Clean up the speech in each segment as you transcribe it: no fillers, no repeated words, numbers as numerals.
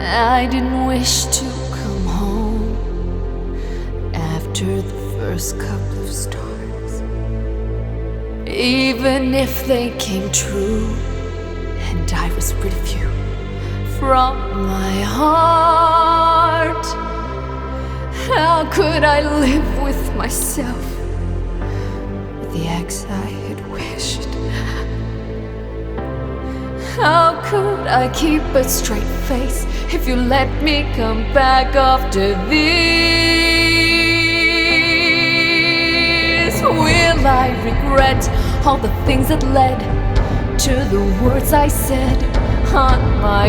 I didn't wish to come home after the first couple of stars, even if they came true and I was rid of you from my heart. How could I live with myself, with the ex I had wished? How could I keep a straight face if you let me come back after this? Will I regret all the things that led to the words I said on my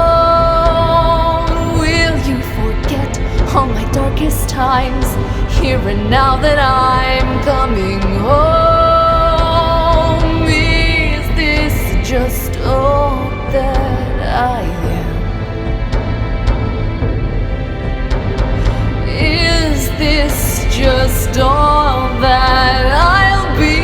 own? Will you forget all my darkest times here and now that I'm coming home? Is this just all that I am? Is this just all that I'll be?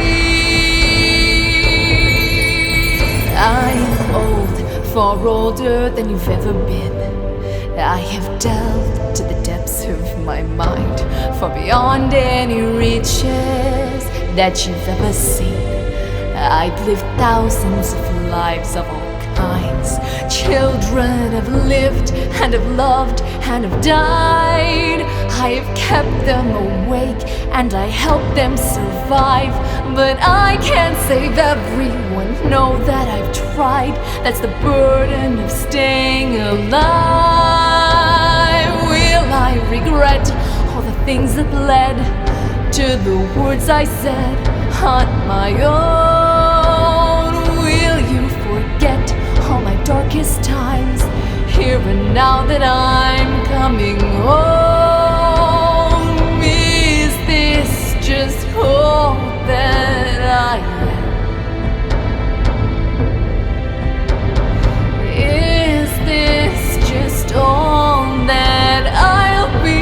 I'm old, far older than you've ever been. I have delved to the depths of my mind, far beyond any reaches that you've ever seen. I've lived thousands of lives of all kinds. Children have lived and have loved and have died. I have kept them awake and I helped them survive. But I can't save everyone, know that I've tried. That's the burden of staying alive. Will I regret all the things that led to the words I said on my own? Will you forget all my darkest times here and now that I'm coming home? Is this just all that I am? Is this just all that I'll be?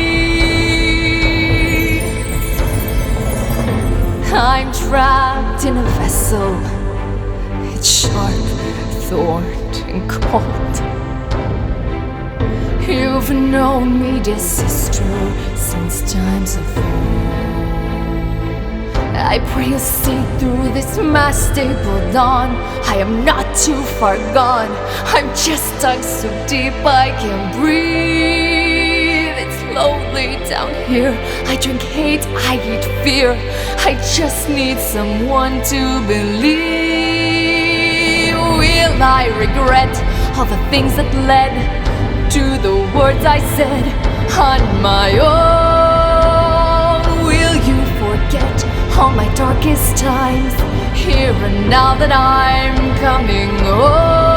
I'm trapped in a vessel. It's sharp, thorned, and cold. You've known me, dear sister, since times of old. I pray you'll see through this my stable dawn. I am not too far gone. I'm just stuck so deep I can't breathe. It's lonely down here. I drink hate, I eat fear. I just need someone to believe. Will I regret all the things that led to the words I said on my own? Will you forget all my darkest times here and now that I'm coming home?